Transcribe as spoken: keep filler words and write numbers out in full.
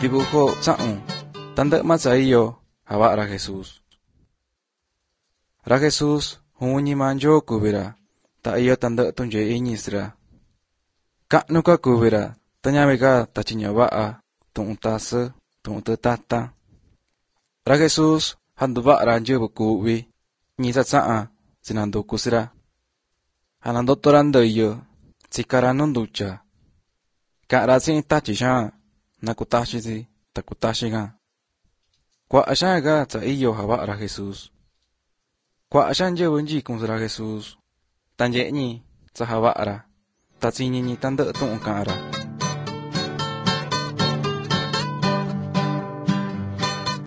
dibujo sa'un tandɨ'ɨ maa cha iyo java'a-ra Jesús. Ra Jesús juu ñi maa Ndyoo kuvi-ra ta iyo tandɨ'ɨ tunyee iñi chi-ra. Ka'nu ka kuvi-ra ta ñavi ka tachi ña va'a tu'un tasɨ tu'un tɨtatan. Ra Jesús janduva'a-ra nyɨvɨ ku'vi ñi cha tsa'an sinanduku chi-ra. Janandoto-ra ndɨyɨ tsika-ra nu ndutya. Ka'an-ra tsi'in tatyi xaan na kutaxi chi ta kutaxi ka. Kua'a xaan ka cha iyo java'a-ra Jesús. Kua'a xaan nyɨvɨ nyikun chi-ra Jesús ta nye'e ñi cha java'a-ra ta tsiñi ñi tandɨ'ɨ tu'un ka'an-ra.